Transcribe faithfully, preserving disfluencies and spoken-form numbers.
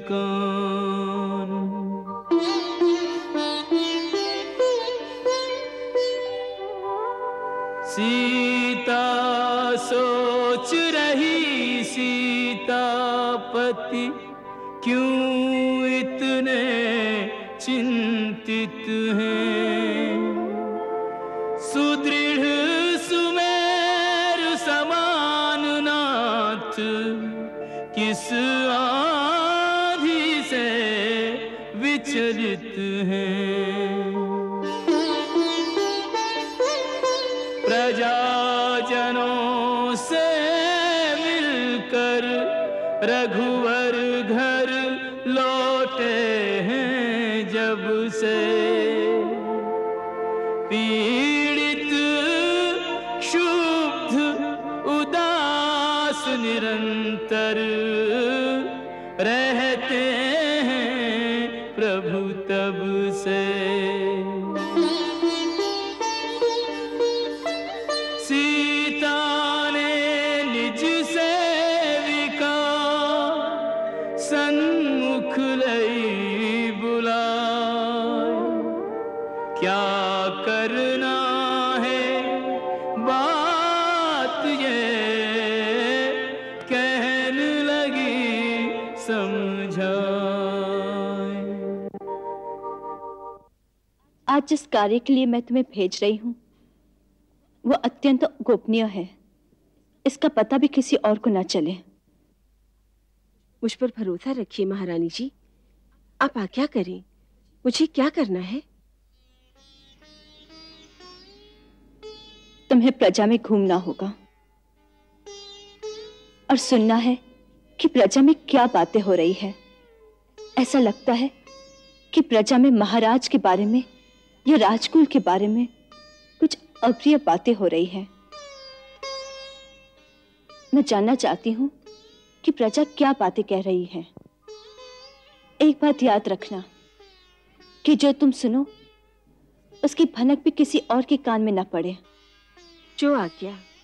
कान। सीता सोच रही सीतापति क्यों इतने चिंतित हैं। सुदृढ़ सुमेर समान नाथ किस आंधी से विचलित हैं। प्रजाजनों से मिलकर रघुवर घर लौटे हैं जब से। पीड़ित क्षुब्ध उदास निरंतर रहते हैं प्रभु तब से। सीता ने निज सेविका सन्मुख लई बुलाए। क्या करना है बात ये कहने लगी समझाए। आज जिस कार्य के लिए मैं तुम्हें भेज रही हूं वो अत्यंत गोपनीय है। इसका पता भी किसी और को न चले। मुझ पर भरोसा रखिए महारानी जी, आप आज्ञा करें। मुझे क्या करना है? तुम्हें प्रजा में घूमना होगा और सुनना है कि प्रजा में क्या बातें हो रही है। ऐसा लगता है कि प्रजा में महाराज के बारे में या राजकुल के बारे में कुछ अप्रिय बातें हो रही हैं। मैं जानना चाहती हूं कि प्रजा क्या बातें कह रही है। एक बात याद रखना कि जो तुम सुनो उसकी भनक भी किसी और के कान में न पड़े। जो आज्ञा।